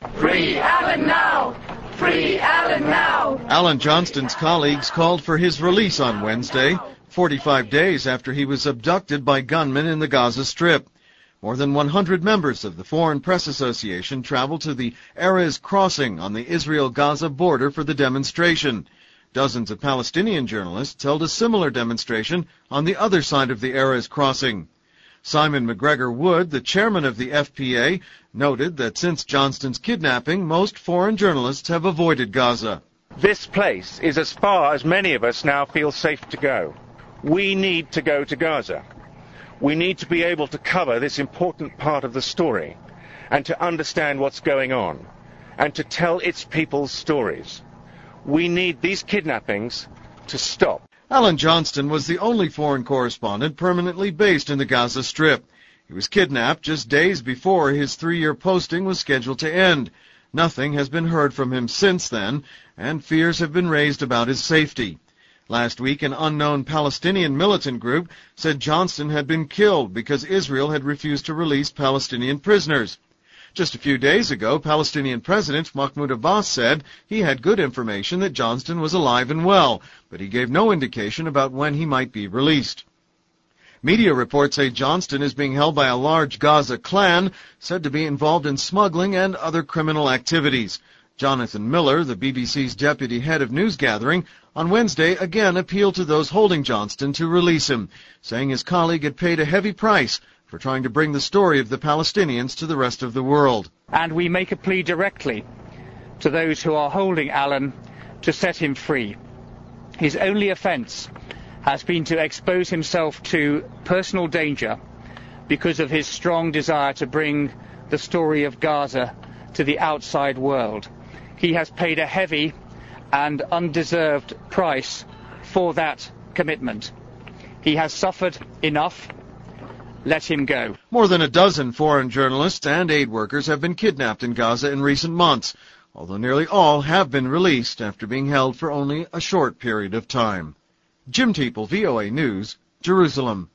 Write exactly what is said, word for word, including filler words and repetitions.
Free Alan now! Free Alan now! Alan Johnston's colleagues called for his release on Wednesday, forty-five days after he was abducted by gunmen in the Gaza Strip. More than one hundred members of the Foreign Press Association traveled to the Erez crossing on the Israel-Gaza border for the demonstration. Dozens of Palestinian journalists held a similar demonstration on the other side of the Erez crossing. Simon McGregor Wood, the chairman of the F P A, noted that since Johnston's kidnapping, most foreign journalists have avoided Gaza. This place is as far as many of us now feel safe to go. We need to go to Gaza. We need to be able to cover this important part of the story and to understand what's going on and to tell its people's stories. We need these kidnappings to stop. Alan Johnston was the only foreign correspondent permanently based in the Gaza Strip. He was kidnapped just days before his three-year posting was scheduled to end. Nothing has been heard from him since then, and fears have been raised about his safety. Last week, an unknown Palestinian militant group said Johnston had been killed because Israel had refused to release Palestinian prisoners. Just a few days ago, Palestinian President Mahmoud Abbas said he had good information that Johnston was alive and well, but he gave no indication about when he might be released. Media reports say Johnston is being held by a large Gaza clan said to be involved in smuggling and other criminal activities. Jonathan Miller, the B B C's deputy head of news gathering, on Wednesday again appealed to those holding Johnston to release him, saying his colleague had paid a heavy price for trying to bring the story of the Palestinians to the rest of the world. And we make a plea directly to those who are holding Alan to set him free. His only offence has been to expose himself to personal danger because of his strong desire to bring the story of Gaza to the outside world. He has paid a heavy and undeserved price for that commitment. He has suffered enough. Let him go. More than a dozen foreign journalists and aid workers have been kidnapped in Gaza in recent months, although nearly all have been released after being held for only a short period of time. Jim Teeple, V O A News, Jerusalem.